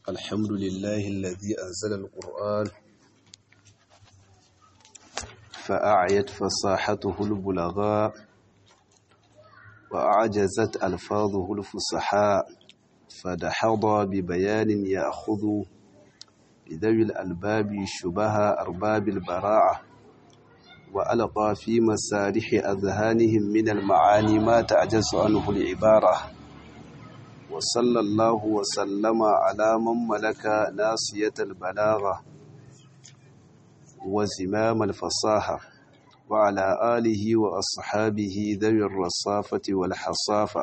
الحمد لله الذي أنزل القرآن فأعيت فصاحته البلغاء وأعجزت ألفاظه الفصحاء فدحض ببيان يأخذ لذوي الألباب شبه أرباب البراعة وألقى في مسارح أذهانهم من المعاني ما تعجز عنه العبارة وصلى الله وسلم على من ملك ناصية البلاغة وزمام الفصاحة وعلى آله وأصحابه ذوي الرصافة والحصافة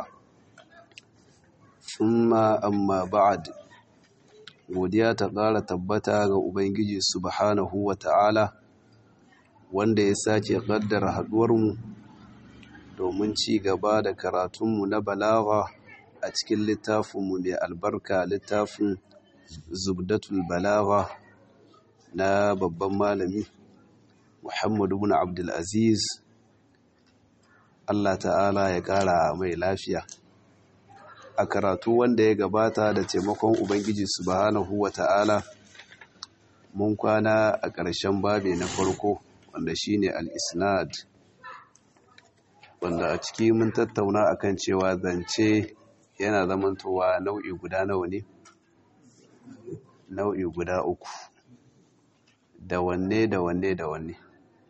ثم أما بعد godiya ta ƙara tabbata ga Ubangiji subhanahu wa ta'ala wanda ya sake ƙaddara haɗuwarmu domin ci gaba da karatunmu na balaga a cikin littafinmu mai albarka littafin zubdatul balaga na babban malami Muhammadu ibn Abdul Aziz Allah ta'ala ya ƙara mai lafiya. A karatu wanda ya gabata da taimakon Ubangiji subhanahu wa ta'ala mun kwana a ƙarshen babi na farko wanda shine al-isnad wanda a ciki mun tattauna akan cewa zance yana zamantowa nau'i guda nawa ne? Nau'i guda uku. Da wanne da wanne da wanne?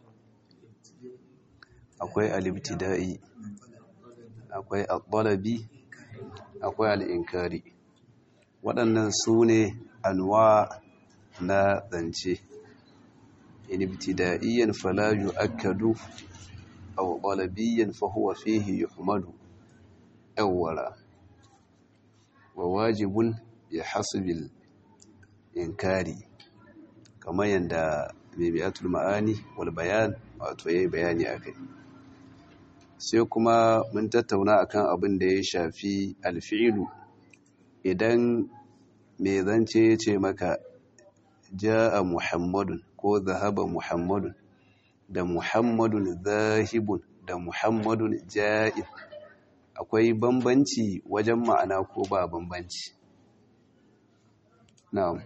Akwai al-ibtida'i, akwai al-talabi, akwai al'inkari. Waɗannan su ne anwa na zance. Inibtida'iyyan fala yu'akkadu aw talabiyyan fa huwa fihi yuhmadu awwala wa wajibun bi hasbil inkari kamar yanda bi'atul ma'ani wal bayan wato yayi bayani akai. Sai kuma mun tattauna akan abin da ya shafi alfi'ilu. Idan mai zance ya ce maka ja'a muhammadun ko zahaba muhammadun da muhammadun zahibun da muhammadun ja'in, akwai bambanci wajen ma'ana ko ba bambanci? Na'am.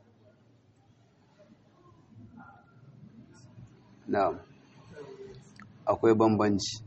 Na'am. Akwai bambanci.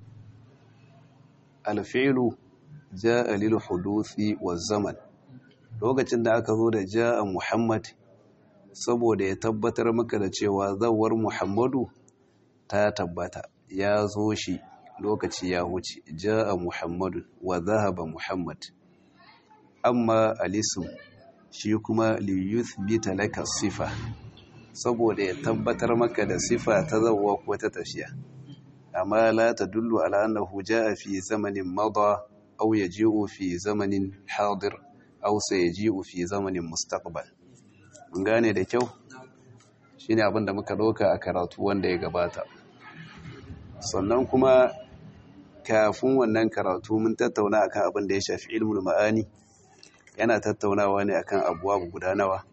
Alfi'lu ja'a lil huduthi wa zaman. Lokacin da aka zo da ja'a Muhammad saboda ya tabbatar maka da cewa zawar Muhammadu ta tabbata, ya zo shi lokaci ya wuce, ja'a Muhammadu wa zahaba Muhammad. Amma al-ism shi kuma li yuthbita laka sifa, saboda ya tabbatar maka da sifa ta zawwa ko ta tafiya. amma la tadullu ala annahu jaa fi zamanin mada aw yaji'u fi zamanin hadir aw sayaji'u fi zamanin mustaqbal. Mun gane da kyau shine abin da muka dauka a karatu wanda ya gabata. Sannan kuma kafin wannan karatu mun tattauna akan abin da ya shafi ilmul ma'ani. Yana tattaunawa ne akan abubuwa guda nawa?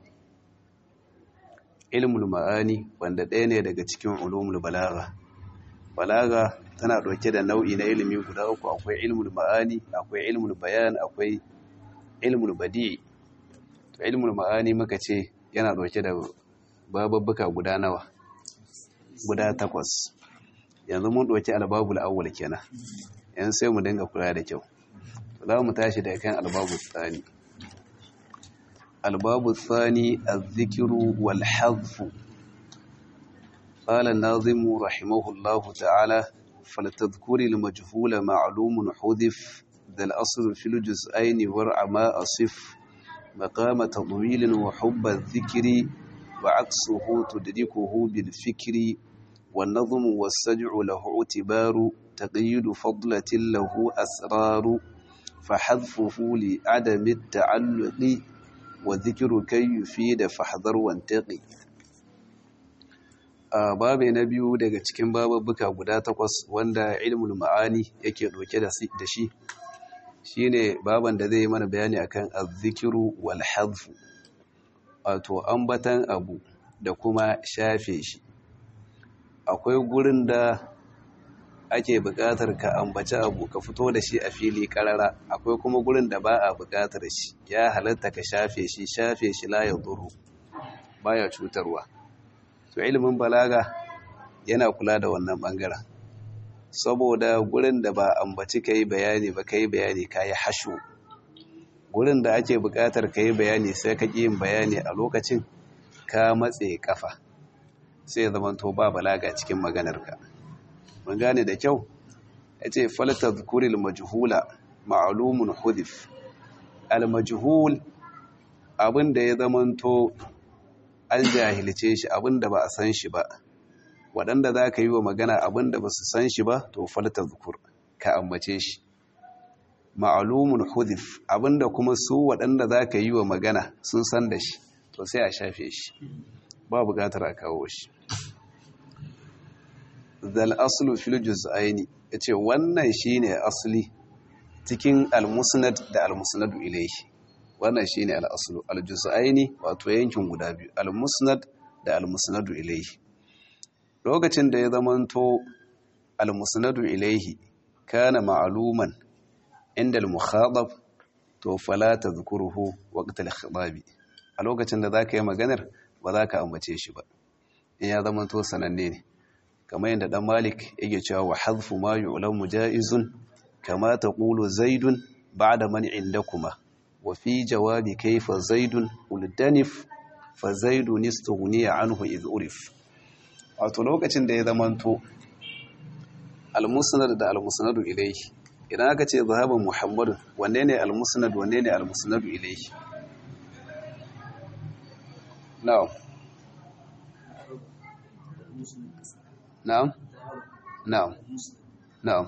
Ilmul ma'ani wanda ɗaya ne daga cikin ulumul balagha. Balaga tana ɗauke da nau'i na ilimi guda uku. Akwai ilmul ma'ani, akwai ilmul bayan, akwai ilmul badi'. To ilmul ma'ani muka ce yana ɗauke da bababbuka guda nawa? Guda 8. Yanzu mun ɗauki albabul awwal kenan. Yanzu sai mu dinga kula da kyau. Za mu tashi da kan albabul tsani. Albabul tsani az-zikru wal hadfu. قال الناظم رحمه الله تعالى فلتذكر المجهول معلوم حذف ذا الأصل في الجزئين ورع ما أصف مقام تطويل وحب الذكر وعكسه تدركه بالفكر والنظم والسجع له اعتبار تقييد فضلة له أسرار فحذفه لعدم التعلق وذكر كي يفيد فاحذر وانتقي. Babu na biyu daga cikin bababbuka guda 8 wanda ilmul ma'ani yake ɗauke da shi shine baban da zai yi mana bayani akan az-zikru wal hadfu, wato ambatan abu da kuma shafe shi. Akwai gurin da ake buƙatar ka ambaci abu ka fito da shi a fili karara, akwai kuma gurin da ba a buƙatar shi, ya halatta ka shafe shi la ya duru, baya cutarwa. To ilimin balaga yana kula da wannan bangaren, saboda gurin da ba ambaci kai bayani ba kai bayani kai hashu, gurin da ake buƙatar kai bayani sai ka ƙi yin bayani a lokacin ka matse kafa, sai ya zama to ba balaga cikin maganarka. mun gane da kyau. yace falata dhukuril majhula ma'lumun hudif. Al majhul abinda ya zamanto an jahilce shi, abinda ba a san shi ba, waɗanda za ka yi wa magana abinda ba su san shi ba, to falata dhukur ka ambace shi. Ma'lumun hudif abinda kuma su waɗanda za ka yi wa magana sun san da shi, to sai a shafe shi, ba buƙatar a kawo shi. Zal aslu fil juz'aini yace wannan shine asli cikin al-musnad da al-musnadu ilayhi. Wannan shine al-aslu al-juz'aini, wato yankin guda biyu, al-musnad da al-musnadu ilayhi. Lokacin da ya zamanto al-musnadu ilayhi kana ma'luman inda al-mukhatab, to fala tadhkuruhu waqt al-khitab. A lokacin da zaka yi maganar ba za ka ambace shi ba in ya zamanto sananne ne, kamar yadda dan Malik yake cewa wa hadfu ma yu'lamu jaizun kama taqulu zaidun ba'da man indakuma wa fi jawabi kayfa zaidun uldanif fa zaidun istughniya anhu idh urif. Wato lokacin da ya zamanto al-musnad da al-musnadu ilayhi, idan aka ce zahaba muhammadun, wanne ne al-musnad wanne ne al-musnadu ilayhi? na'am na'am na'am na'am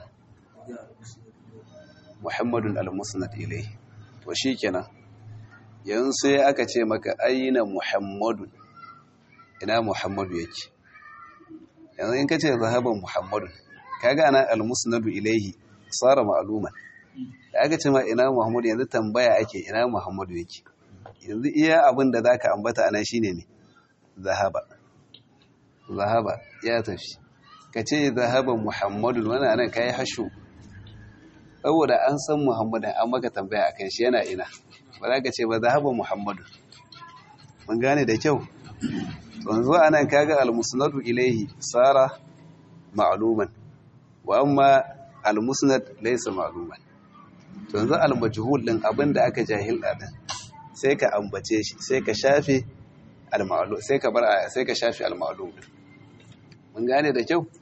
muhammadun al-musnad ilayhi. To shikenan yanzu sai aka ce maka aina muhammadun, ina muhammadu yake? yanzu in kace zahaban muhammadun, kaga ana al-musnad ilayhi sara ma'luman. da aka ce ma ina muhammadu, yanzu tambaya ake ina muhammadu yake. yanzu iya abin da zaka ambata anan shine ne zahaba ya tafi. ka ce zahaban muhammadun, wannan anan kai hashu, saboda an san muhammadan an maka tambaya akan shi yana ina, ba za ka ce ba zahaban muhammadun. mun gane da kyau. yanzu anan kaga al-musnadu ilayhi sara ma'luman, wa amma al-musnad laysa ma'luman. yanzu al-majhul din abinda aka jahilda din sai ka ambace shi, sai ka shafe al-ma'lum, sai ka shafe al-ma'lum. mun gane da kyau.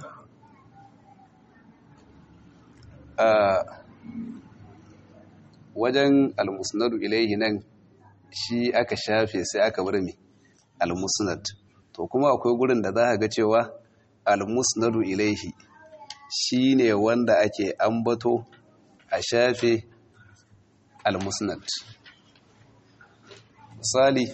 wajen al-musnadu ilayhi nan shi aka shafe, sai aka bar mi al-musnad. to kuma akwai gurin da za ka ga cewa al-musnadu ilayhi shine wanda ake ambato a shafe al-musnad. misali,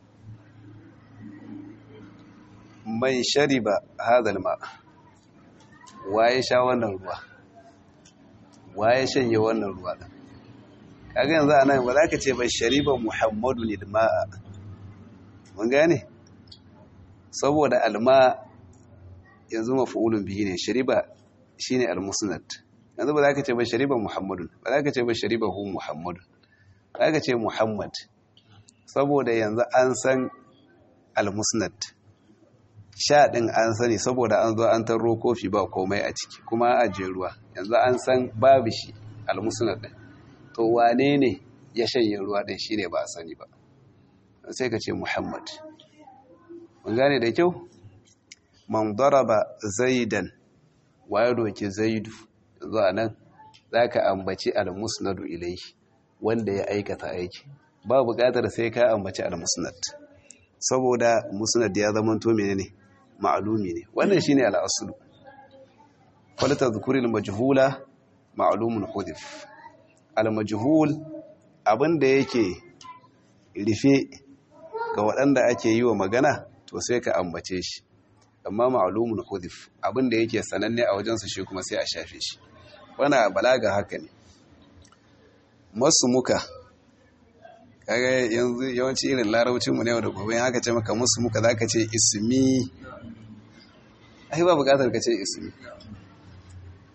man shariba hadha al-ma, waye sha wannan ruwa, waye shanye wannan ruwa din. kaga yanzu anan ba za ka ce ba shariba muhammadu al-ma'a. mun gane, saboda al-ma yanzu maf'ulun bihi ne, shariba shine al-musnad. yanzu ba za ka ce ba shariba muhammadun, ba za ka ce ba shariba hu muhammadun, za ka ce muhammad, saboda yanzu an san al-musnad. sha din an sani saboda an zo an tarro kofi ba komai a ciki, kuma a ajiye ruwa, yanzu an san babu shi al-musnad din. to wane ne ya shanye ruwa din shine ba a sani ba, sai ka ce muhammad. mun gane da kyau. man daraba zaidan, waye doke zaidu, yanzu anan zaka ambaci al-musnadu ilayhi, wanda ya aikata aiki. ba buƙatar sai ka ambaci al-musnad, saboda musnad ya zama to menene ma'lumi ne. wannan shine al-aslu. fala tadhkuril majhula ma'lumun hudif. al-majhul abinda yake rufe ga waɗanda ake yi wa magana, to sai ka ambace shi. amma ma'lumun hudif abinda yake sananne a wajensu shi kuma sai a shafe shi. wannan balaga haka ne. masu muka, kaga yanzu yawanci irin larabcinmu ne da gobe haka ce maka musu muka, zaka ce ismi. ai ba bukatar ka ce ismi,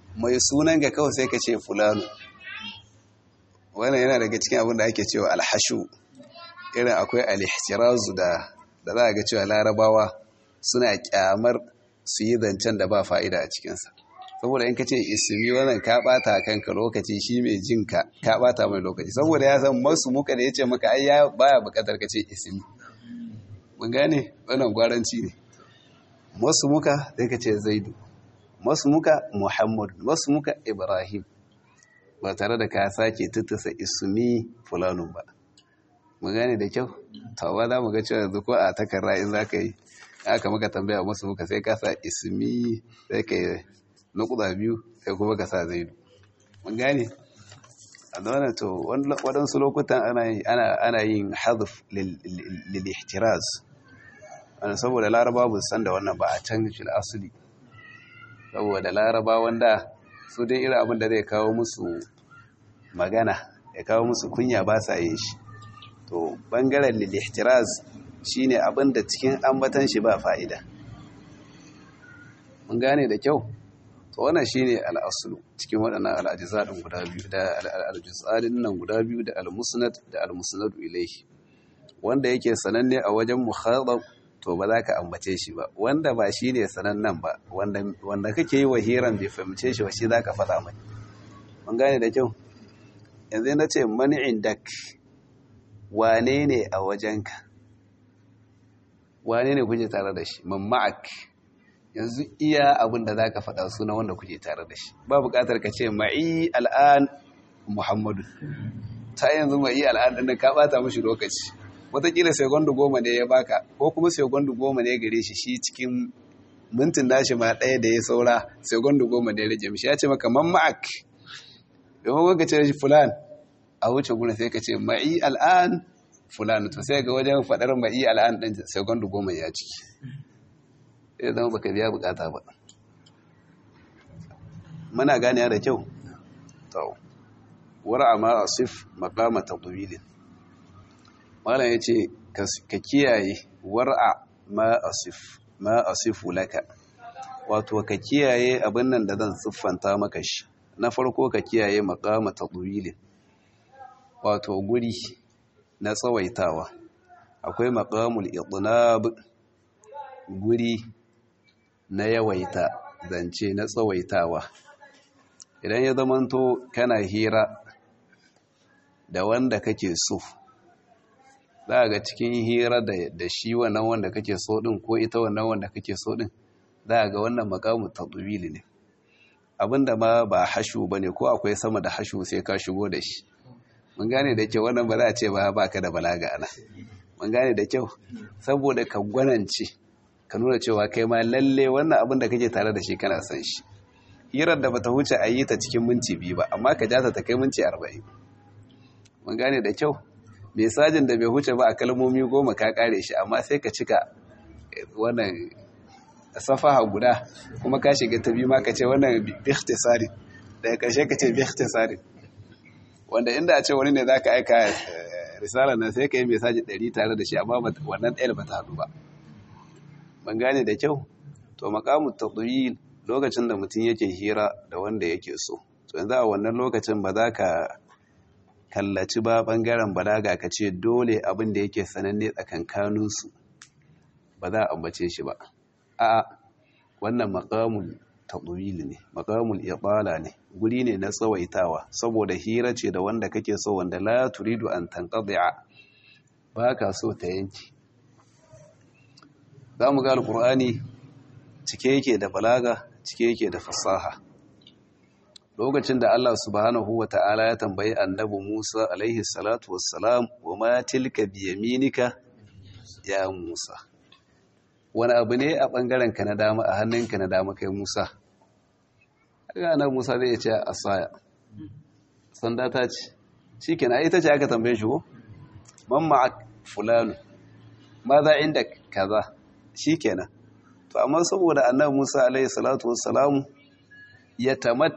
mai sunan ga kawai sai ka ce fulano. Wannan yana daga cikin abin da ake cewa alhashu, irin akwai alihtirazu da za a ga cewa larabawa suna kyamar su yi zancen da ba fa'ida a cikinsa. Saboda in ka ce ismi wannan ka bata kanka lokaci, shi mai jinka ka bata mai lokaci, saboda ya san masu muka da ya ce maka ai ya baya bukatar ka ce ismi. Mun gane wannan gwaranci ne. Masu muka sai ka ce zaidu, masu muka muhammadu, masu muka ibrahim, ba tare da ka sake tuttasa ismi fulanun ba. Mun gane da kyau. Tawa za mu ga cewa yanzu ko a takarra in za ka yi aka maka tambaya masu muka sai ka sa ismi, sai ka yi nukuda biyu, sai kuma ka sa zaidu. Mun gane a wannan to waɗansu lokutan ana yin hadf lil ihtiraz, saboda laraba ba san da wannan ba a can fil asli. Saboda laraba wanda su dai irin abin da zai kawo musu magana, ya kawo musu kunya ba sa yin shi. To bangaren lil ihtiraz shine abin da cikin ambatan shi ba fa'ida. Mun gane da kyau. To wannan shine al-aslu cikin waɗannan al-ajza'in guda biyu, da al-juz'anin nan guda biyu, da al-musnad da al-musnad ilayhi. Wanda yake sananne a wajen mukhatab to ba za ka ambace shi ba. Wanda ba shine sanannan ba, wanda kake yi wa hiran bai fahimce shi ba, shi za ka faɗa mai. Mun gane da kyau. Yanzu na ce man indak, wane ne a wajenka, wane ne kuke tare da shi, man ma'ak. Yanzu iya abin da za ka faɗa suna wanda kuke tare da shi, ba buƙatar ka ce ma'i al'an muhammadu. Ta yanzu ma'i al'an ɗin ka ɓata mashi lokaci, wataƙila segundu 10 ne ya baka, ko kuma segundu 10 ne gare shi cikin mintin nashi ma ɗaya da ya saura segundu 10 ne ya rage mishi. Ya ce maka man ma'ak, domin ka ce shi fulan, a wuce gudun sai ka ce ma'i al'an fulan. To sai ga wajen faɗar ma'i al'an ɗin segundu 10 ya ciki, sai zama baka biya bukata ba. Muna gane da kyau. To wara ma asif maqama tadwil. Malam yace ka kiyaye war'a ma asifu laka, wato ka kiyaye abin nan da zan siffanta maka shi. Na farko ka kiyaye maqama tadwil, wato guri na tsawaitawa. Akwai maqamul idnab, guri na yawaita zance, na tsawaitawa. Idan ya zamanto kana hira da wanda kake so, za ga cikin hira da shi wannan wanda kake so din, ko ita wannan wanda kake so din, za ga wannan maqamu tadwili ne. Abinda ma ba hashu bane, ko akwai sama da hashu sai ka shigo da shi. Mun gane da kyau. Wannan ba za a ce ba baka da balaga ana. Mun gane da kyau. Saboda ka gwanance, ka nuna cewa kai ma lalle wannan abin da kake tare da shi kana san shi. Hirar da bata huce a yi ta cikin minti 2 ba, amma ka jata ta kai minti 40. Mun gane da kyau. Mesajin da bai huce ba a kalmomi 10 ka kare shi, amma sai ka cika wannan safaha guda, kuma ka shiga ta biyu ma ka ce wannan bi ikhtisari, daga karshe ka ce bi ikhtisari. Wanda inda a ce wani ne zaka aika risala nan sai ka yi mesaji 100 tare da shi, amma wannan ɗaya ba ta haɗu ba. Ban gane da kyau. To maqamut tadwil, lokacin da mutum yake hira da wanda yake so, to yanzu a wannan lokacin ba za ka kallaci ba bangaren balaga ka ce dole abin da yake sananne tsakankaninsu ba za a ambace shi ba. A'a, wannan maqamul tadwil ne, maqamul iqala ne, guri ne na tsawaitawa, saboda hira ce da wanda kake so, wanda la turidu an tanqadi'a, ba ka so ta yanki. Za mu ga alqur'ani cike yake da balaga, cike yake da fasaha. Lokacin da Allah subhanahu wata'ala ya tambayi annabi Musa alaihi salatu wassalam, wa ma tilka biyaminika ya Musa, wani abu ne a ɓangaren ka na dama, a hannunka na dama kai Musa? Ga nan Musa zai ce asaya, sanda ta ce. Shi kenan ita ce aka tambaye shi ko? Man ma'ak fulanu, ma za inda kaza. Shi kenan. To amma saboda annabi Musa alaihi salatu wassalamu ya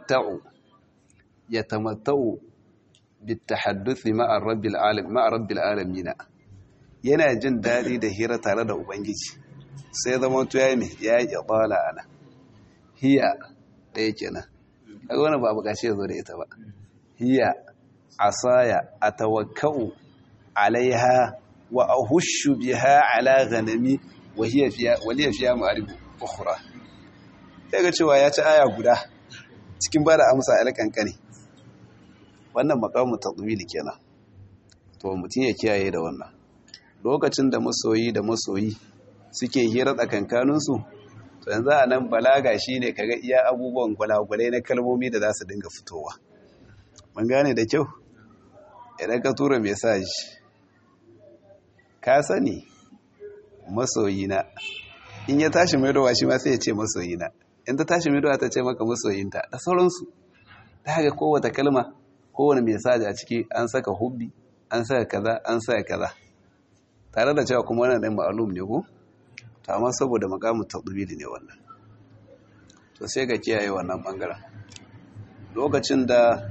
tamatta'u bitahadduthi ma'a rabbil alamin, yana jin dadi da hira tare da ubangiji, sai zama to yayi me, yayi ibala ana hiya ɗaya kenan, kaga wannan ba bukaci ya zo da ita ba hiya asaya atawakkau alaiha wa ahushu biha ala ghanami wa hiya fiya ma'arib ukhra kaga cewa ya ci aya guda cikin bada amsa alƙanƙani wannan maqamu tadwil kenan to mutun ya kiyaye da wannan lokacin da masoyi da masoyi suke hira tsakankaninsu to yanzu a nan balaga shine kaga iya abubuwan gwalagwalai na kalmomi da za su dinga fitowa mun gane da kyau idan ka tura message ka sani masoyina in ya tashi maidowa shi ma sai ya ce masoyina in ta tashi maidowa ta ce maka masoyinta da sauransu ta haka kowace kalma kowane message a ciki an saka hubbi an saka kaza an saka kaza tare da cewa kuma wannan ɗin ma'alum ne ko to amma saboda makamun tadbili ne wannan to sai ka kiyaye wannan bangaren lokacin da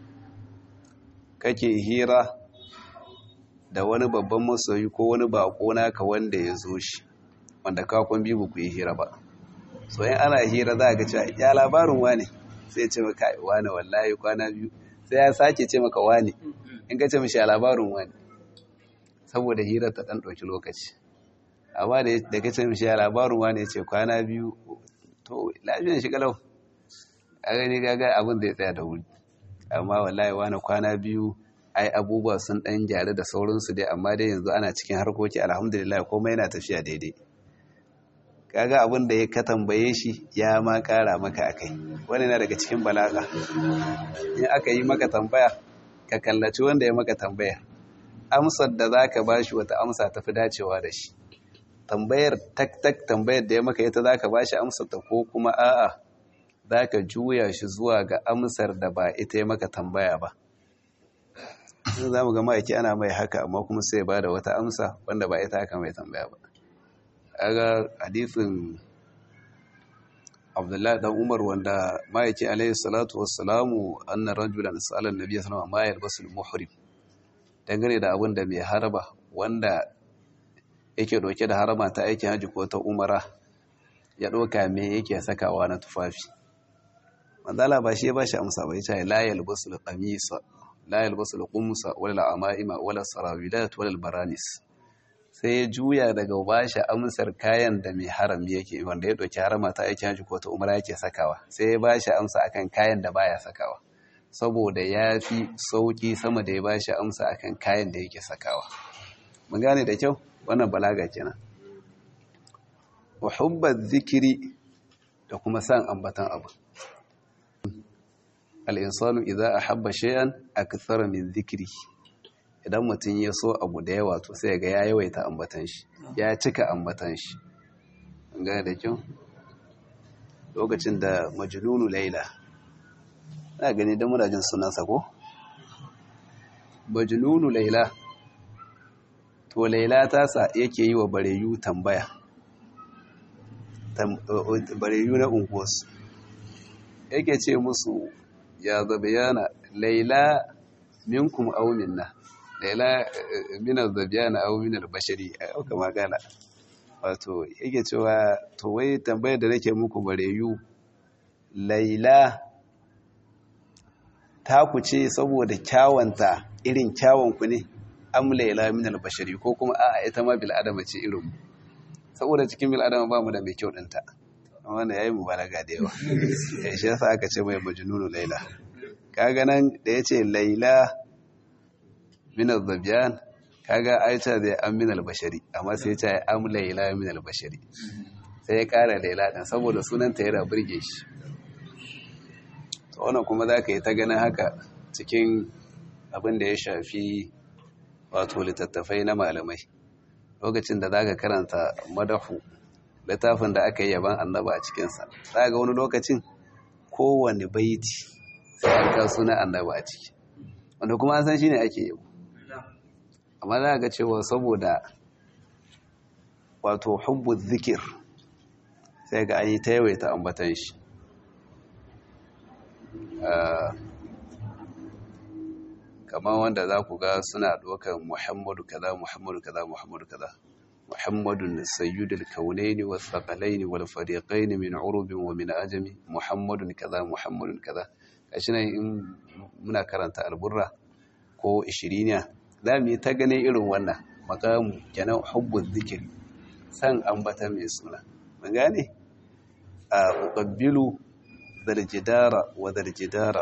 kake hira da wani babban masoyi ko wani bako naka wanda ya zo shi wanda ka kun bibu ku yi hira ba so in ana hira za ka cewa ya labarin wane sai ya ce maka wane wallahi kwana biyu sai ya sake ce maka wane in ka ce mishi ya labarin wane saboda hirar ta dan dauki lokaci amma da ka ce mishi ya labarin wane ya ce kwana biyu to lafiyan shi kalau a gani gaga abin da ya tsaya da wuri amma wallahi wane kwana biyu ai abubuwa sun dan gyara da sauransu dai amma dai yanzu ana cikin harkoki alhamdulillah komai yana tafiya daidai kaga abin da ya ka tambaye shi ya ma kara maka akai wannan na daga cikin balaga in aka yi maka tambaya ka kallaci wanda ya maka tambaya amsar da zaka bashi wata amsa tafi dacewa da shi tambayar tak tambayar da ya maka ita zaka bashi amsar ta ko kuma a'a zaka juya shi zuwa ga amsar da ba ita ya maka tambaya ba sai zamu ga mai ana mai haka amma kuma sai ya bada wata amsa wanda ba ita haka mai tambaya ba aga hadisin Abdullahi dan Umar wanda ma'aiki alayhi salatu wassalamu anna rajulan sa'ala an-nabiy sallallahu alaihi wasallam ma yalbasu al-muhrim dangane da abin da mai haraba wanda yake doke da harama ta aikin haji ko ta umara ya doka me yake sakawa na tufafi manzala ba shi ya bashi amsa ba yace la yalbasu al-qamisa la yalbasu al-qumsa wala al-amaima wala sarawilat wala al-baranis sai ya juya daga bashi amsar kayan da mai haram yake wanda ya doki harama ta aikin haji ko ta umara yake sakawa sai ya bashi amsa akan kayan da baya sakawa saboda ya fi sauki sama da ya bashi amsa akan kayan da yake sakawa mun gane da kyau wannan balaga kenan wa hubbat zikri da kuma san ambatan abu al-insanu idza ahabba shay'an akthara min dhikri idan mutum ya so abu da yawa to sai ga ya yawaita ambatan shi ya cika ambatan shi gane da kyau lokacin da majnunu laila na gani da muna jin sunansa ko majnunu laila to laila ta sa yake yi wa bareyu tambaya bareyu na unguwarsu yake ce musu ya zabiyana laila minkum aw minna laila min az-zabiyana aw min al-bashari au kama gala wato yake cewa to wai tambayar da nake muku bareyu laila ta ku ce saboda kyawanta irin kyawunku ne am laila min al-bashari ko kuma a'a ita ma bil adama ce irin saboda cikin bil adama ba mu da mai kyau dinta wannan yayi mubalaga da yawa shi yasa aka ce mai majnunu laila kaga nan da yace laila min az-zabyan kaga aita zai am min al-bashari amma sai ya ce am laila min al-bashari sai ya kara laila din saboda sunanta yana burge shi to wannan kuma zaka yi ta ganin haka cikin abin da ya shafi wato littattafai na malamai lokacin da zaka karanta madahu littafin da aka yi yaban annaba a cikinsa za ga wani lokacin kowane baiti sai an ka suna annaba a ciki wanda kuma an san shi ne ake yabo amma za ga cewa saboda wato hubbu zikir sai ga an yi ta yawaita ambatan shi kamar wanda za ku ga suna ɗaukar muhammadu kaza muhammadu kaza muhammadu kaza محمد سيد الكونين والثقلين والفريقين من عرب ومن أجم محمد كذا محمد كذا gashi nan in muna karanta alburra ko ishiriniya za mu yi ta gane irin wannan makamu kenan hubbul zikir san ambata mai suna mun gane a uqabbilu daljidara wa daljidara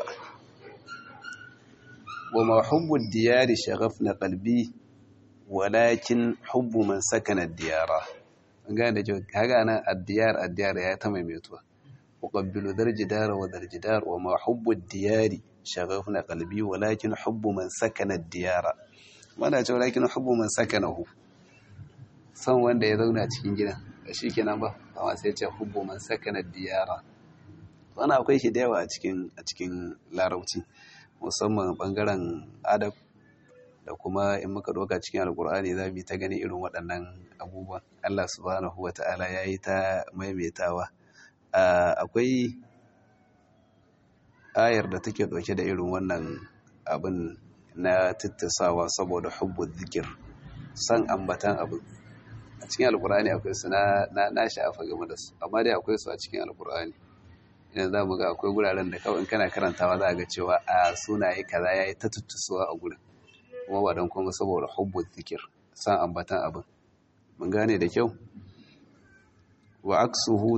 wa ma hubbud diyari shaghafna qalbi walakin hubbu man sakana diyara mun gane da kaga nan addiyar ya ta maimaituwa uqabbilu daljidara wa daljidar wa ma hubbud diyari shaghafna qalbi walakin hubbu man sakana diyara mana ce walakin hubbu man sakanahu san wanda ya zauna cikin gidan shi kenan ba amma sai ce hubbu man sakana diyara wannan akwai shi da yawa a cikin larabci musamman bangaren adab da kuma in muka doka cikin alkur'ani za mu ta gani irin waɗannan abubuwan Allah subhanahu wata'ala yayi ta maimaitawa akwai ayar da take dauke da irin wannan abin na tattasawa saboda hubbu zikir san ambatan abu a cikin alkur'ani akwai su na shafa game da su amma dai akwai su a cikin alkur'ani idan za mu ga akwai guraren da kawai in kana karantawa za a ga cewa a sunaye kaza yayi ta tattasuwa a gurin kuma ba don kuma saboda hubbu zikir san ambatan abin mun gane da kyau wa aksuhu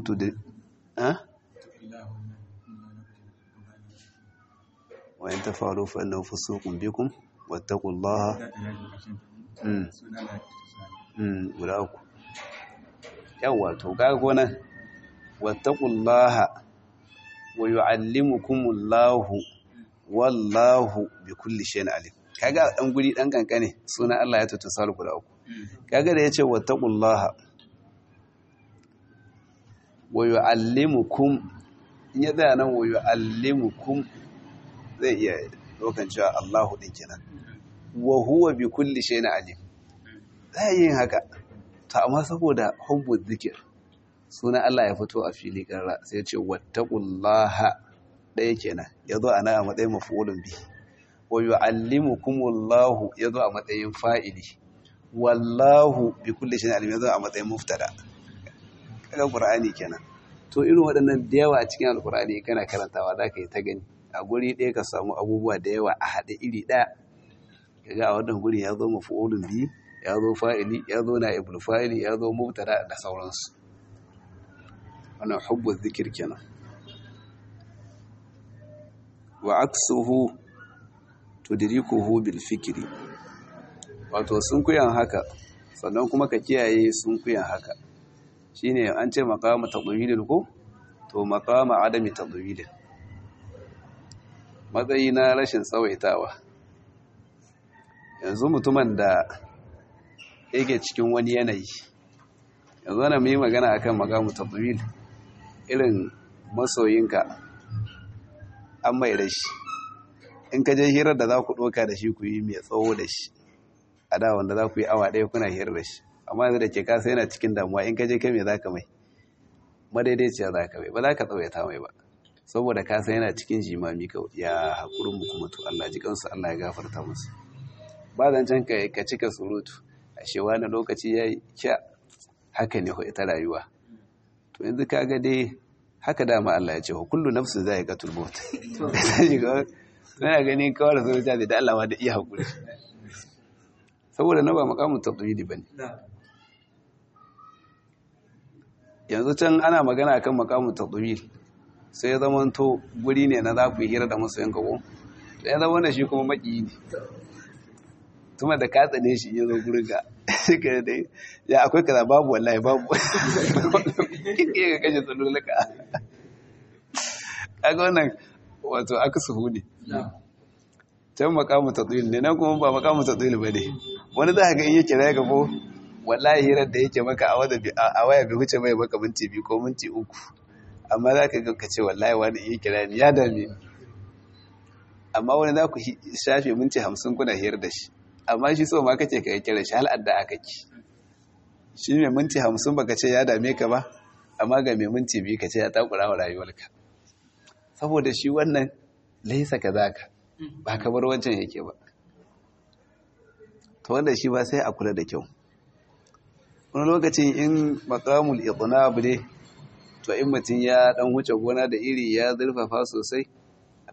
وإن تفعلوا فإنه فسوق بكم واتقوا الله guda uku yawa to kaga gona wattaqullaha wa yuallimukumullahu wallahu bikulli shay'in alim kaga dan guri dan kankane sunan Allah ya tutusar guda uku kaga da yace wattaqullaha wa yuallimukum in ya da nan wa yuallimukum zai iya dokan cewa Allahu din kenan wa huwa bi kulli shay'in alim zai yin haka to amma saboda hubbu zikir sunan Allah ya fito a fili karra sai ya ce wattaqullaha daya kenan yazo ana a matsayin maf'ulun bi wa yu'allimukumullahu yazo a matsayin fa'ili wallahu bi kulli shay'in alim yazo a matsayin muftada kaga qur'ani kenan to irin waɗannan da yawa a cikin alqur'ani kana karantawa zaka yi ta gani a guri ɗaya ka samu abubuwa da yawa a haɗe iri ɗaya kaga a wannan guri ya zo maf'ulun bi ya zo fa'ili ya zo na'ibul fa'ili ya zo mubtada da sauransu wannan hubbu zikir kenan wa aksuhu tudrikuhu bil fikri wato sunkuyan haka sannan kuma ka kiyaye sunkuyan haka shine an ce maqama tadwilin ko to maqama adami tadwilin matsayi na rashin tsawaitawa yanzu mutumin da yake cikin wani yanayi yanzu ana mai magana akan maqamu tadwil irin masoyinka an mai rashi in ka je hirar da za ku ɗoka da shi ku yi mai tsawo da shi a da wanda za ku yi awa ɗaya kuna hirar da shi amma yanzu da ke kasa yana cikin damuwa in ka je kai mai za ka mai madaidaiciya za ka mai ba za ka tsawaita mai ba saboda kasa yana cikin jimami ya haƙurin mu kuma to Allah ji kansu Allah ya gafarta musu ba zancen ka cika surutu a shewa na lokaci ya yi kya haka ne ita rayuwa to yanzu ka ga dai haka dama Allah ya ce wa kullu nafsin za'iqatul maut sai gani kawai da zuciya da Allah da iya haƙuri saboda na ba makamun tadwidi bane yanzu can ana magana akan makamun tadwidi sai ya zama to guri ne na za ku yi hira da masoyan kawo to ya zama da shi kuma maki ne tuma da ka tsane shi ya zo gurin ka ka dai ya akwai kaza babu wallahi babu kike ga kashe tsalolaka kaga wannan wato aka suhu ne can makamu tadwil ne nan kuma ba makamu tadwil bane wani za ka ga in yake raya gabo wallahi hirar da yake maka a waya bai huce mai maka minti 2 ko minti 3 amma za ka ga ce wallahi wani iya kira ni ya dame amma wani za ku shafe minti 50 kuna hirar da shi amma shi so ma kace ka kira shi hal adda aka ki shi mai minti 50 baka ce ya dame ka ba amma ga mai minti 2 ka ce ya takura wa rayuwarka saboda shi wannan laisa kazaka ba kamar wancan yake ba to wanda shi ba sai a kula da kyau wani lokacin in maqamul idnab ne to in mutum ya dan wuce gona da iri ya zurfafa sosai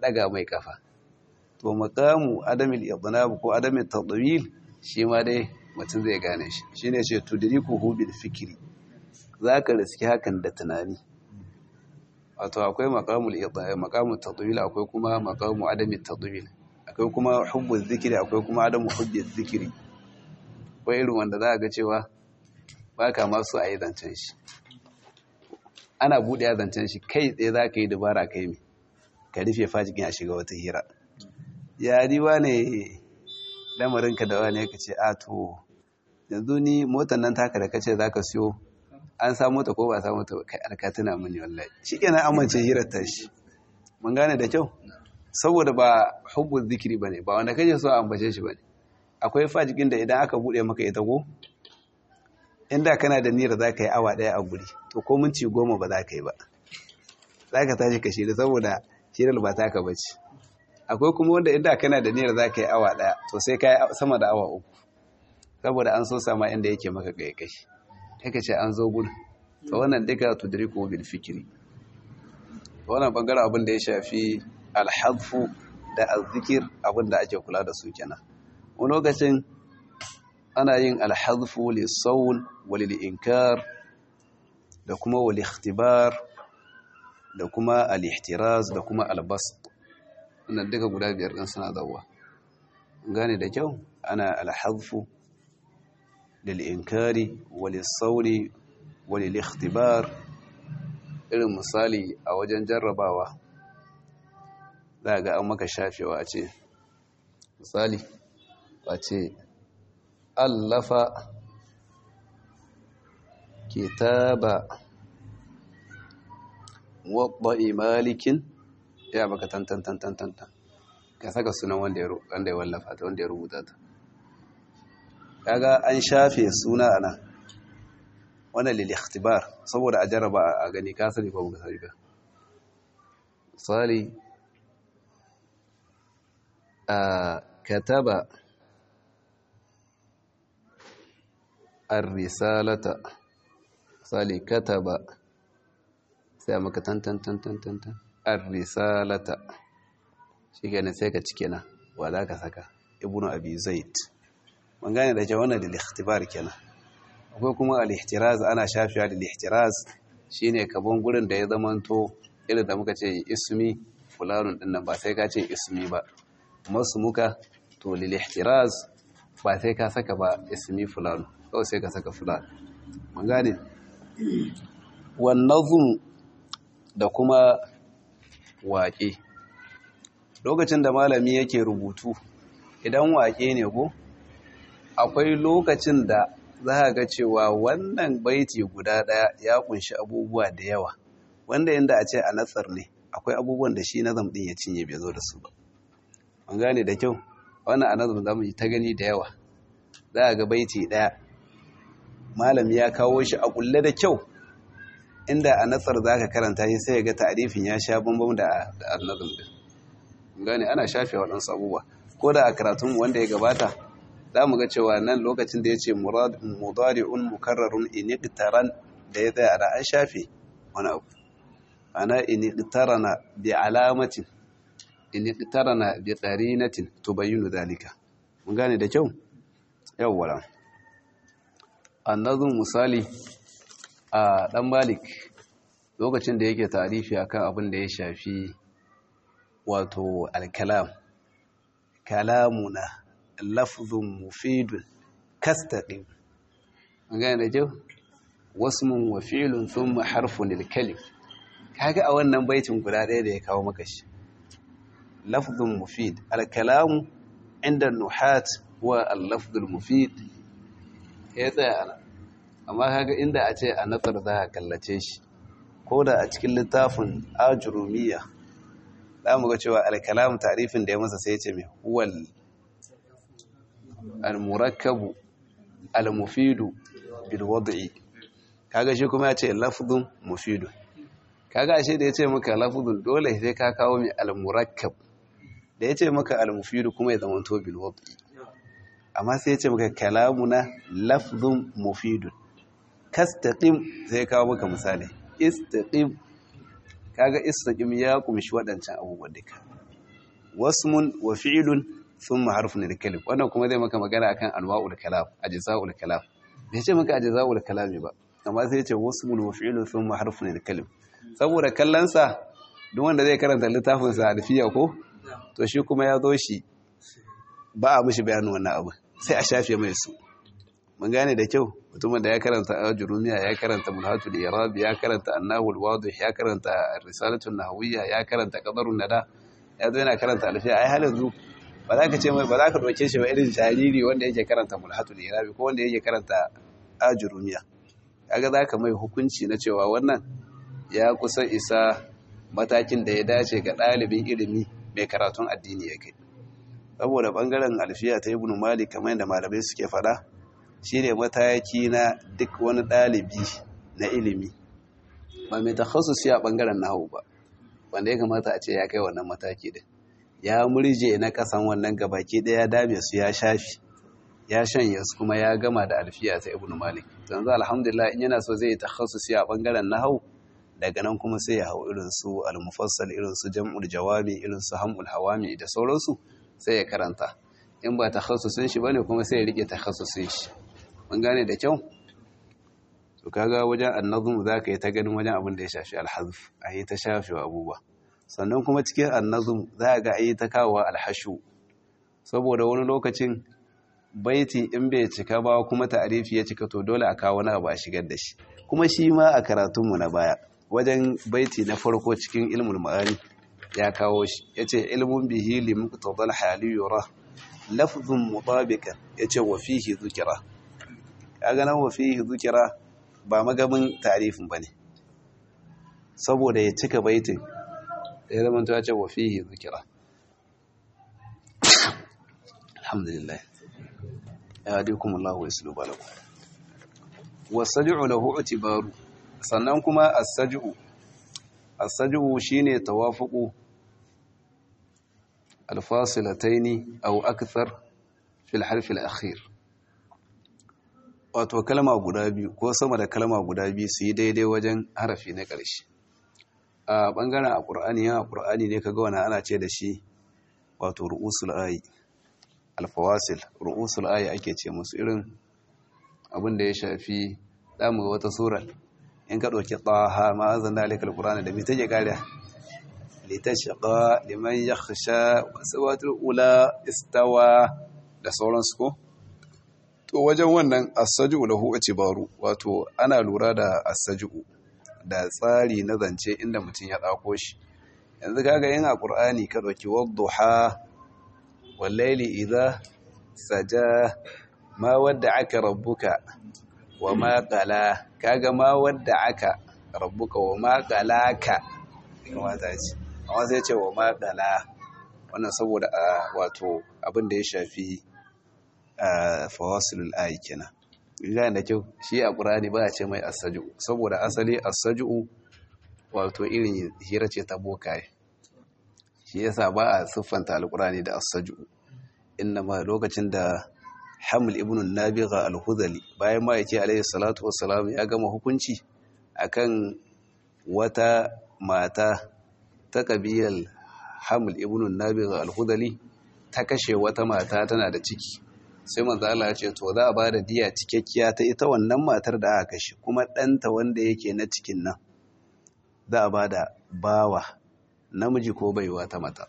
daga mai kafa. To maqamu adamil idnab ko adamil tadwil shi ma dai mutum zai gane shi shine ce tudrikuhu bil fikri, zaka riski hakan da tunani. Wato akwai maqamul tadwil, akwai kuma maqamu adamit tadwil, akwai kuma hubbu zikri, akwai kuma adamu hubbi zikri. Akwai irin wanda za ga cewa baka ma so a yi zancen shi, ana buɗe ya zancen shi kai tsaye za ka yi dubara kai mai ka rufe fajikin a shiga wata hira. Ya riwa ne lamarinka da wani ka ce a to yanzu ni motar nan taka da kace za ka siyo an samu ta ko ba samu ta kai alkatuna mini wallahi shi kenan amince hirar ta shi. Mun gane da kyau, saboda ba hubbun zikiri ba ne, ba wanda kaje so a ambace shi ba ne. Akwai fajikin da idan aka buɗe maka ita ko inda kana da niyyar za ka yi awa ɗaya a guri to ko minti 10 ba za ka yi ba, za ka tashi ka shirya saboda shirar ba ta ka bace. Akwai kuma wanda inda kana da niyyar za ka yi awa ɗaya to sai ka yi sama da awa 3 saboda an so sama inda yake maka kai ka ce an zo gudu. to wannan duka tudriku bil fikri. Wannan bangaren abin da ya shafi alhadfu da azzikir abin da ake kula da su kenan. Wani lokacin ana yin alhadfu lissaun walil-inkar da kuma wal-ikhtibar da kuma al-ihtiraz da kuma albasd. Wannan duka guda biyar din suna zawa. Gane da kyau, ana alhadfu lil-inkari walis-sauni walil-ikhtibar. Irin misali a wajen jarrabawa za ga an maka shafewa a ce misali a ce allafa kitaba wadda'i malikin, ya baka tantan ka saka sunan wanda ya wallafa ta, wanda ya rubuta ta. Kaga an shafe suna ana wannan lil ikhtibar saboda a jarraba a gani ka sani ko baka sani ba. Misali kataba ar-risalata, misali kataba sai maka tantan ar-risalata, shi kenan sai ka cike na wa za ka saka ibnu abi zaid. mun gane da ke wannan lil ikhtibar kenan. Akwai kuma al-ihtiraz, ana shafiya da al-ihtiraz shine kabon gurin da ya zamanto irin da muka ce ismi fulanun dinnan ba sai ka ce ismi ba, masu muka to lil ihtiraz ba sai ka saka ba ismi fulanu, kawai sai ka saka fulan. mun gane. wan nazm da kuma waƙe. Lokacin da malami yake rubutu idan waƙe ne ko akwai lokacin da za a ga cewa wannan baiti guda ɗaya ya kunshi abubuwa da yawa, wanda inda a ce a natsar ne akwai abubuwan da shi nazam ɗin ya cinye bai zo da su ba. an gane da kyau, wannan a nazam za mu yi ta gani da yawa. Za a ga baiti ɗaya malami ya kawo shi a kulle da kyau, inda a natsar za ka karanta shi sai ga ta'arifin ya sha bambam da nazam ɗin. an gane, ana shafe waɗansu abubuwa. Ko da a karatun wanda ya gabata za mu ga cewa nan lokacin da ya ce mudari'un mukarrarun iniqtaran da ya tsaya da an shafe wani abu. Ana iniqtarana bi alamatin, iniqtarana bi qarinatin tubayyinu dalika. mun gane da kyau. yawwa annazum misali a dan Malik lokacin da yake tarifi akan abin da ya shafi wato al-kalam, kalamuna lafzun mufidun kastaqim. an gane da kyau, wasmun wa fi'lun thumma harfun lil kalim. kaga a wannan baitin guda ɗaya da ya kawo maka shi lafzun mufid, al-kalamu inda nuhat wa al-lafzul mufid ya tsaya ana. amma kaga inda a ce a nasar za ka kallace shi ko da a cikin littafin ajurumiyya za mu ga cewa al-kalam ta'rifin da ya masa sai ya ce mai huwal al-murakkabu al-mufidu bil wad'i. kaga shi kuma ya ce lafzun mufidu. kaga ashe da ya ce maka lafzun dole sai ka kawo mai al-murakkab, da ya ce maka al-mufidu kuma ya zama to bil wad'i. amma sai ya ce maka kalamuna lafzun mufidun kastaqim, sai kawo maka misali istaqim. kaga istaqim ya kumshi waɗancan abubuwan duka. wasmun wa fi'lun thumma harfun al-kalim. Wannan kuma zai maka magana akan anwa'ul kalam, ajza'ul kalam. Bai ce maka ajza'ul kalami ba, amma sai ya ce wasmun wa fi'lun thumma harfun al-kalim. Saboda kallansa duk wanda zai karanta littafin sa alfiya ko to shi kuma ya zo shi ba a mishi bayanin wannan abu sai a shafe mai su. Mun gane da kyau, mutumin da ya karanta ajrumiya, ya karanta mulhatul i'rab, ya karanta an-nahwul wadih, ya karanta risalatul nahwiyya, ya karanta qadarun nada, ya zo yana karanta alfiya. Ai halin zu ba za ka ce mai, ba za ka doke shi ba irin jariri wanda yake karanta mulhatul i'rab ko wanda yake karanta ajrumiya. Kaga za ka mai hukunci na cewa wannan ya kusa isa matakin da ya dace ga ɗalibin ilimi mai karatun addini ya kai. Saboda bangaren alfiya ta Ibn Malik kamar yadda malamai suke fada, shine mataki na duk wani ɗalibi na ilimi ba mai takhassusi a bangaren nahwu ba, wanda ya kamata a ce ya kai wannan mataki din. Ya murje na kasan wannan gabaki daya ya dame su, ya shafi, ya shanye su, kuma ya gama da alfiya ta Ibn Malik. Yanzu alhamdulillah in yana so zai yi takhassusi a bangaren nahwu, daga nan kuma sai ya hau irin su al-mufassal, irin su jam'ul jawami, irin su hamul hawami da sauransu sai ya karanta. In ba takhassusin shi bane kuma sai ya rike takhassusin shi. Mun gane da kyau. To kaga wajen an-nazm zaka yi ta ganin wajen abin da ya shafi al-hazf, ayi ta shafi abubuwa. Sannan kuma cikin an-nazm za ga ayi ta kawo al-hashu, saboda wani lokacin baiti in bai cika ba kuma ta'arifi ya cika, to dole a kawo wani abu a shigar da shi. Kuma shi ma a karatunmu na baya wajen baiti na farko cikin ilmul ma'ani ya kawo shi, yace ilmun bihi li muqtadal hali yura lafzun mutabiqan, yace wa fihi dhikra. Kaga nan wa fihi dhikra ba magamin ta'rifin bane, saboda ya cika baitin ya zama to yace wa fihi dhikra. Alhamdulillah, ya hadikum Allah wa yuslu balakum. Wasaj'u lahu i'tibaru. Sannan kuma as-saj'u shine tawafuqu al-fasilataini aw akthar fi al-harf al-akhir. Wato kalma guda biyu ko sama da kalma guda biyu su yi daidai wajen harafi na ƙarshe. A bangaren alqur'ani, ya alqur'ani ne kaga wannan ana ce da shi wato ru'usul ayi, al-fawasil, ru'usul ayi ake ce musu. Irin abin da ya shafi damu wata sura in ka ɗauki ɗaha ma zanna alaikal ƙur'ani da mai take kariya litashqa liman yakhsha wasawatul ula istawa da sauransu ko. To wajen wannan as-saj'u lahu i'tibaru, wato ana lura da as-saj'u da tsari na zance inda mutum ya ɗauko shi. Yanzu kaga yin a ƙur'ani ka ɗauki wadduha wal layli idha saja ma wadda'aka rabbuka wa ma qala. Kaga ma wadda'aka rabbuka wa ma qalaka kamata ce, amma sai ce wa ma qala. Wannan saboda wato abin da ya shafi fawasilul ayi kenan. Ina da kyau, shi a Qur'ani ba a ce mai as-saj'u, saboda asali as-saj'u wato irin hira ce ta bokaye. Shi yasa ba a siffanta al-Qur'ani da as-saj'u. Inma lokacin da Haml ibn Nabigha al-Hudhali, bayan ma yake alayhi salatu wassalam ya gama hukunci akan wata mata ta kabilar Haml ibn Nabigha al-Hudhali ta kashe wata mata tana da ciki. Sai manzo Allah ya ce to za a bada diya cikakkiya ta ita wannan matar da aka kashe, kuma ɗanta wanda yake na cikin nan za a bada bawa namiji ko baiwa ta mata.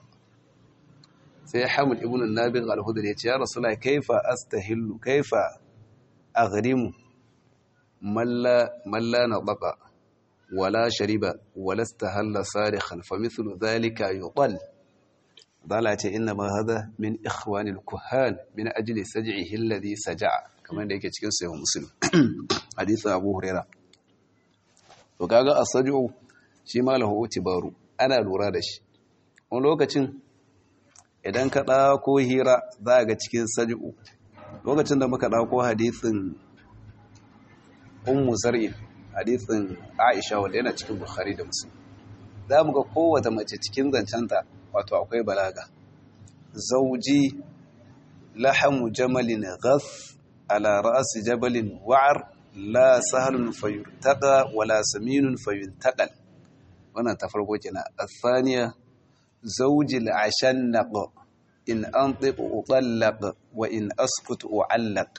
Sai Hamid ibn Nabigh al-Hudri ya ce ya Rasulullahi kaifa astahillu, kaifa aghrimu man la nadaqa wala shariba wala istahalla sarikhan fa mithlu dhalika yuqal. Dala ce inna ma hadha min ikhwani al-kuhan min ajli saj'ihi alladhi saja'a, kamar da yake cikin sahih Muslim hadisi Abu Hurairah. To kaga as-saj'u shi ma lahu utibaru, ana lura da shi. Wani lokacin idan ka ɗauko hira za ga cikin saj'u. Lokacin da muka ɗauko hadisin Ummu Zar'in, hadisin Aisha wanda yana cikin Bukhari da Muslim, za mu ga kowace mace cikin zancenta wato akwai balaga. Zauji lahamu jamalin ghas ala ra'si jabalin wa'ar la sahlun fayurtaqa wala saminun fayuntaqal. Wannan ta farko kenan. Athaniya zawjil ashannaq in antiq utallaq wa in askut uallaq.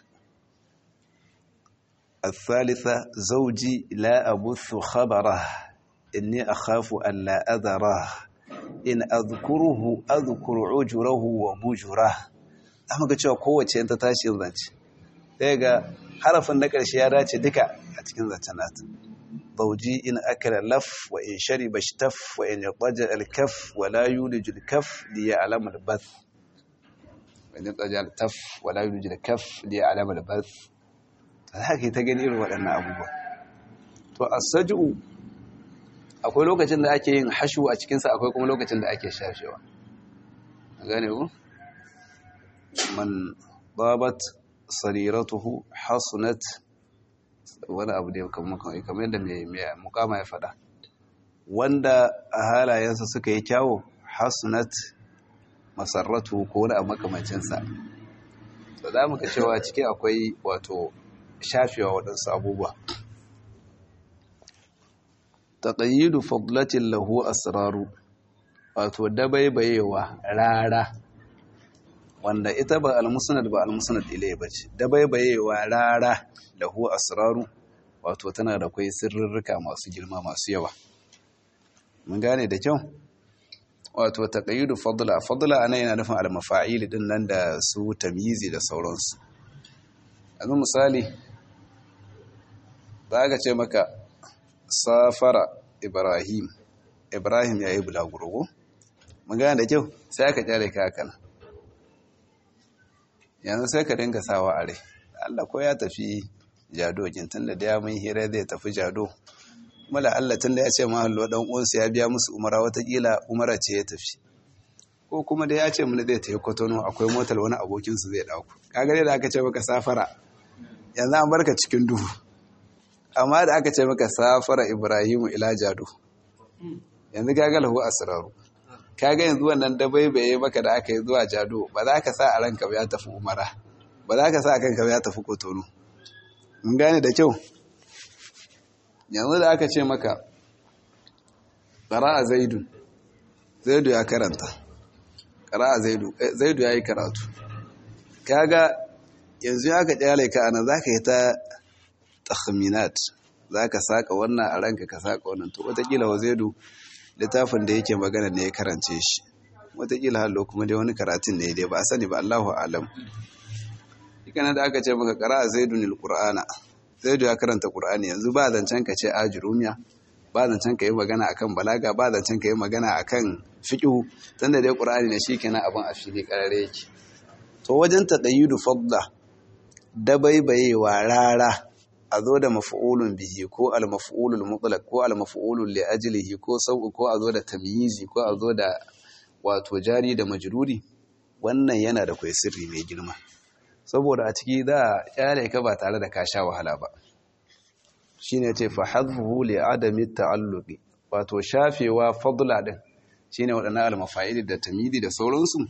الثالثة زوجي لا أبث خبره إني أخاف أن لا أذره إن أذكره أذكر عجره وبجره. amma ga cewa kowace yanta tashi zance sai ga harafin na ƙarshe ya dace duka a cikin zancen nata. zauji in akala laf wa in shariba shtaf wa in yataja al-kaf wa la yuliju al-kaf li ya'lam al-bath wa in yataja al-taf wa la yuliju al-kaf li ya'lam al-bath. haka ta gani irin waɗannan abubuwa. To as-saj'u akwai lokacin da ake yin hashu a cikin sa, akwai kuma lokacin da ake shafewa. gane ku man babat sariratuhu hasunat wani abu da kamar yadda mai mukama ya faɗa, wanda a halayensa suka yi kyawo hasunat masarratu ko wani abu makamancinsa. to za mu ka cewa ciki akwai wato shafewa waɗansu abubuwa. taqayyidu fadlatin lahu asraru, wato dabaibayewa rara wanda ita ba al-musnad ilayhi bace. dabaibayewa rara lahu asraru, wato tana da kai sirrurruka masu girma masu yawa. mun gane da kyau. wato taqayyidu fadla ana yana nufin al-mafa'il din nan da su tamyizi da sauransu. yanzu misali za ka ce maka safara ibrahim ya yi bulaguro. mun gane da kyau, sai aka kyale ka haka. yanzu sai ka dinga sawa a rai Allah ko ya tafi jado tun da ya mun hira zai tafi jado, mala Allah tun da ya ce mahallo dan uwansa ya biya musu umara, watakila umara ce ya tafi, ko kuma da ya ce mun zai tafi Kotono akwai motar wani abokinsu zai dauko. kaga da aka ce maka safara yanzu an barka cikin duhu, amma da aka ce maka safara Ibrahimu ila jado yanzu kaga lahu asraru. kaga yanzu wannan dabaibaye maka da aka yi zuwa jado, ba za ka sa a ranka ba ya tafi umara, ba za ka sa a kanka ba ya tafi Kotono. mun gane da kyau. yanzu da aka ce maka qara'a zaidu ya karanta, qara'a zaidu ya yi karatu. kaga yanzu ya ka kyale ka ana za ka yi ta takhminat, za ka saka wannan a ranka ka saka wannan. to watakila wa zaidu littafin da yake magana ne ya karance shi, watakila hallo kuma dai wani karatun ne dai ba a sani ba, Allahu a'lam. ikana da aka ce maka qara'a zaidun alqur'ana, zaidu ya karanta qur'ani, yanzu ba zancen ka ce ajrumiya, ba zancen ka yi magana akan balaga, ba zancen ka yi magana akan fiqh, tunda dai qur'ani ne shikenan abin a fili karare yake. to wajen tadayyudu fadla dabaibayewa rara, a zo da maf'ulun bihi ko al-maf'ulul mutlaq ko al-maf'ulul li ajlihi ko sau'u, ko a zo da tamyizi, ko a zo da wato jari da majruri, wannan yana da kai sirri mai girma, saboda a ciki da kyale ka ba tare da ka sha wahala ba. shine yace fa hadfuhu li adami ta'alluqi, wato shafewa fadla din shine wadannan al-mafa'il da tamyizi da sauransu,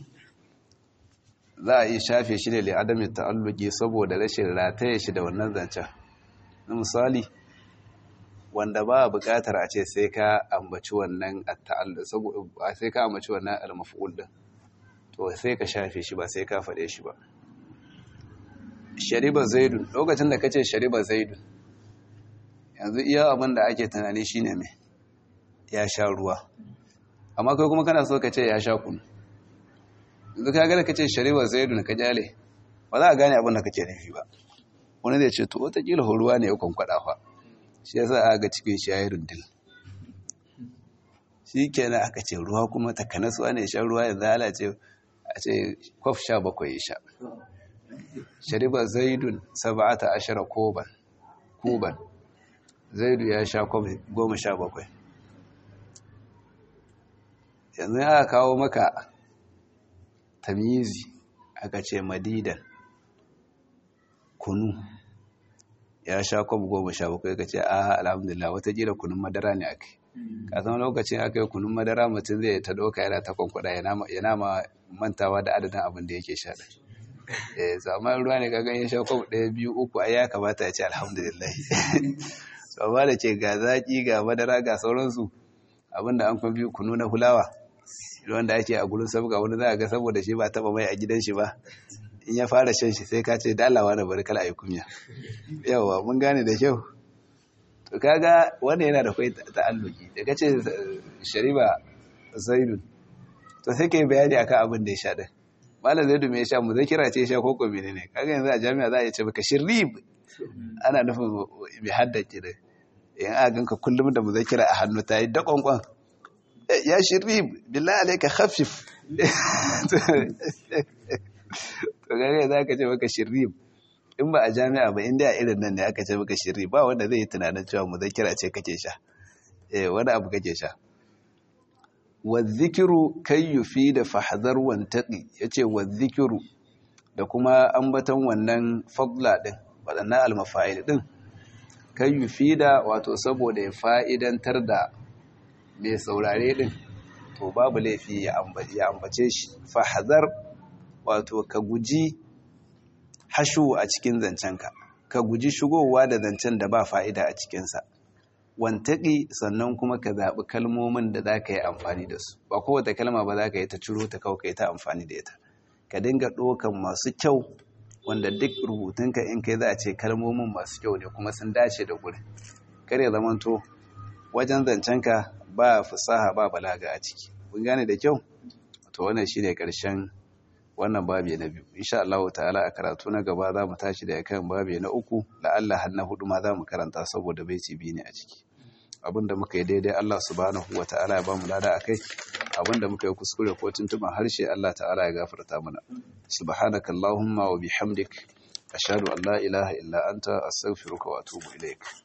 za a yi shafe shi ne li adami ta'alluqi saboda rashin rataye shi da wannan zancen. na misali wanda ba buƙatar a ce sai ka ambaci wannan at-ta'alluq, saboda sai ka ambaci wannan al-maf'ul din, to sai ka shafe shi ba sai ka faɗe shi ba. shariba zaidun, lokacin da kace shariba zaidun, yanzu iya abin da ake tunani shine me ya sha ruwa, amma kai kuma kana so ka ce ya sha kunu. yanzu ka ga da kace shariba zaidun ka jale, ba za a gane abin da kake nufi ba. wani zai ce to watakila ruwa ne ya kwankwada fa, shi yasa aka ga cikin shi yayi rundul. shi kenan aka ce ruwa kuma takanasuwa ne shan ruwa yanzu halace a ce kwaf 17 ya sha. shariba zaidun 17 kuban, zaidu ya sha kwaf 17. yanzu aka kawo maka tamyizi aka ce madidan kunu ya sha kwaf 17, ka ce a alhamdulillah watakila kunun madara ne aka yi. ka san lokacin aka yi kunun madara mutum zai ta ɗauka yana ta kwankwada yana ma mantawa da adadin abin da yake sha da. Zaman ruwa ne kagan ya sha kwaf 1 2 3 ai ya kamata ya ce alhamdulillah. amma da ce ga zaki ga madara ga sauransu, abinda an kuma biyu kunu na hulawa wanda ake a gurin sabga wani za a ga saboda shi ba taba mai a gidan shi ba in ya fara shan shi sai ka ce da Allah wani bari kala ayi kunya yawa mun gane da kyau to kaga wannan yana da kai ta'alluki da kace shariba zaidun to sai kai bayani akan abin da ya sha din malam zaidu me ya sha muzakira ce ya sha koko menene kaga yanzu a jami'a za a ce baka shirib ana nufin bi haddace da in a ganka kullum da muzakira a hannu ta yi dakonkon ya shirib billahi alayka khaffif to kaga za ka ce baka shirib in ba a jami'a ba inda a irin nan ne aka ce baka shirib ba wanda zai yi tunanin cewa muzakira ce kake sha wani abu kake sha wadhikiru kai yufida fahdhar wantaqi yace wadhikiru da kuma ambaton wannan fadla din wadannan almafa'il din kai yufida wato saboda ya fa'idantar da mai saurare din to babu laifi ya ambace shi fahdhar wato ka guji hashu a cikin zancenka ka guji shigowa da zancen da ba fa'ida a cikinsa wantaƙi sannan kuma ka zaɓi kalmomin da za ka yi amfani da su ba kowace kalma ba za ka yi ta ciro ta kawo ka yi ta amfani da ita ka dinga ɗokan masu kyau wanda duk rubutunka in kai za a ce kalmomin masu kyau ne kuma sun dace da gurin kar ya zamanto wajen zancenka ba fasaha ba balaga a ciki kun gane da kyau to wannan shine ƙarshen wannan babi na biyu insha Allah ta'ala a karatu na gaba za mu tashi da kan babi na uku la'alla har na hudu ma za mu karanta saboda baiti biyu ne a ciki abinda muka yi daidai Allah subhanahu ta'ala ya ba mu lada akai abinda muka yi kuskure ko tuntuban harshe Allah ta'ala ya gafarta mana subhanakallahumma wa bihamdik ashhadu an la ilaha illa anta astaghfiruka wa atubu ilaik